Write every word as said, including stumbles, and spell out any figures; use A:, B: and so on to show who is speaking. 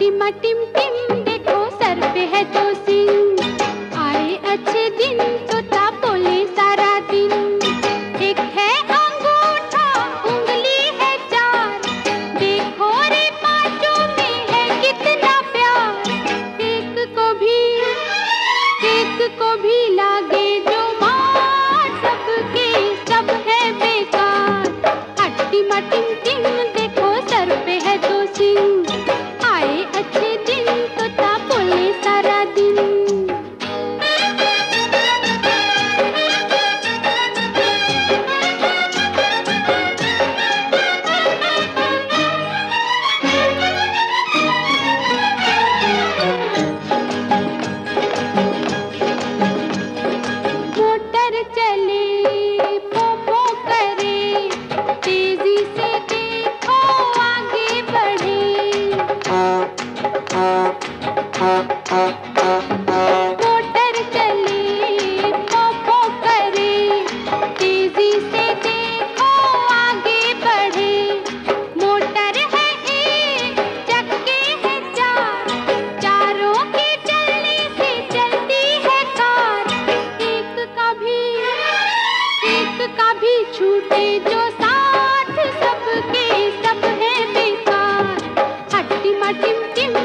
A: टिमा Tim Tim देखो sir पे है दो सिंह, आए अच्छे दिन तोता बोले सारा दिन। एक है अंगूठा उंगली है चार, देखो रे पांचों में है कितना प्यार। एक को भी एक को भी लागे जो मार, सबके सब है बेकार। टिमा टिम टिम देखो सर पे है दो सिंह, आए अच्छे दिन तोता बोले सारा दिन। मोटर चले पो पो करे, तेजी से देखो आगे बढ़े। मोटर चले पो पो करे, तेजी से देखो आगे बढ़े। मोटर है एक चक्के है चार, चारों के चलने से चलती है कार। एक का भी एक का भी छूटे जो साथ, सबके सब है बेकार। टिमा टिम टिम